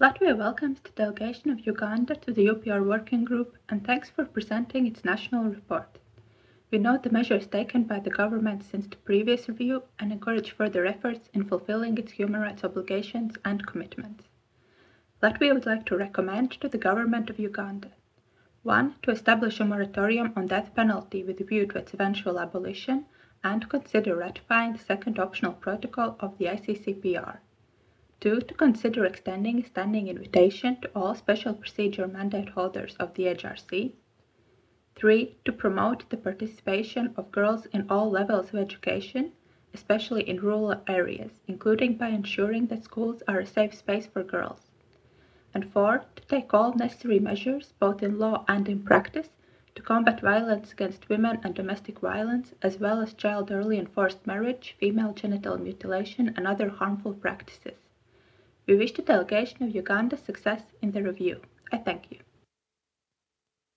Latvia welcomes the delegation of Uganda to the UPR Working Group and thanks for presenting its national report. We note the measures taken by the government since the previous review and encourage further efforts in fulfilling its human rights obligations and commitments. Latvia would like to recommend to the government of Uganda: 1. To establish a moratorium on death penalty with a view to its eventual abolition and consider ratifying the second optional protocol of the ICCPR. 2. To consider extending a standing invitation to all special procedure mandate holders of the HRC. 3. To promote the participation of girls in all levels of education, especially in rural areas, including by ensuring that schools are a safe space for girls. And 4. To take all necessary measures, both in law and in practice, to combat violence against women and domestic violence, as well as child early and forced marriage, female genital mutilation, and other harmful practices. We wish the delegation of Uganda success in the review. I thank you.